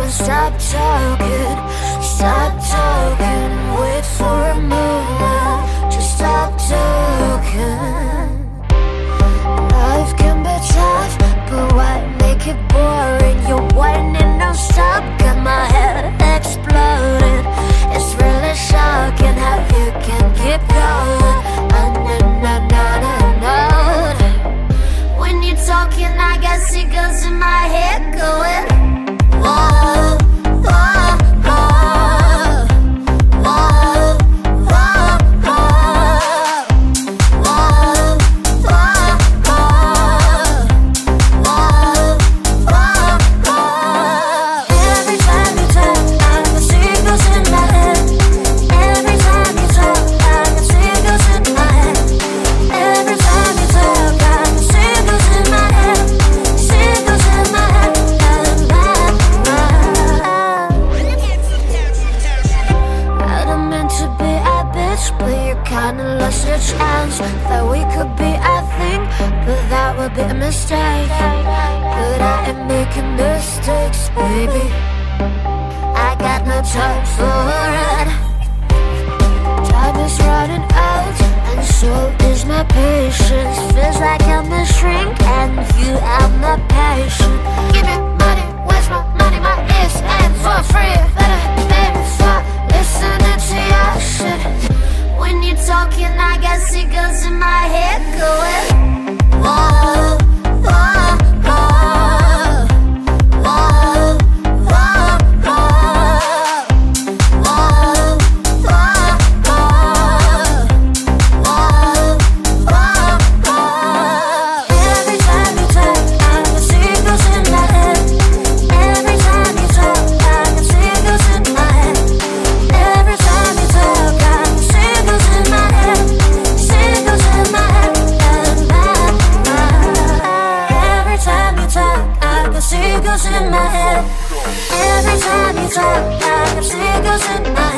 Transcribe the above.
stop talking, stop talking. Wait for a moment, just stop talking. Life can be tough, but why make it boring? You're whining non-stop, got my head exploding. It's really shocking how you can keep going. When you're talking, I got seagulls in my head going, whoa, whoa, whoa, whoa, whoa, whoa, whoa, whoa, whoa, whoa. Every time you talk, I got seagulls in my head. Every time you talk, I got seagulls in my head. Every time you talk, I got seagulls in my head. Seagulls in my head. I don't mean to be a bitch, but you kinda lost your chance. That we could be a thing, but that would be a mistake. But I am making mistakes, baby. I got no time for it. Time is running out, and so is my patience. Feels like I'm a shrink, and you are my patient. Give me money, where's my money? My ears ain't for free. Better pay for listening to your shit. When you're talking, I got seagulls in my head going, whoa, whoa, whoa, whoa, whoa, whoa, whoa, whoa, whoa, whoa. Every time you talk, I got seagulls in my head. Every time you talk, I got seagulls in my head. Every time you talk, I got seagulls in my head. Seagulls in my head. Every time you talk, I got seagulls in my head. Every time you talk, I got seagulls in my head.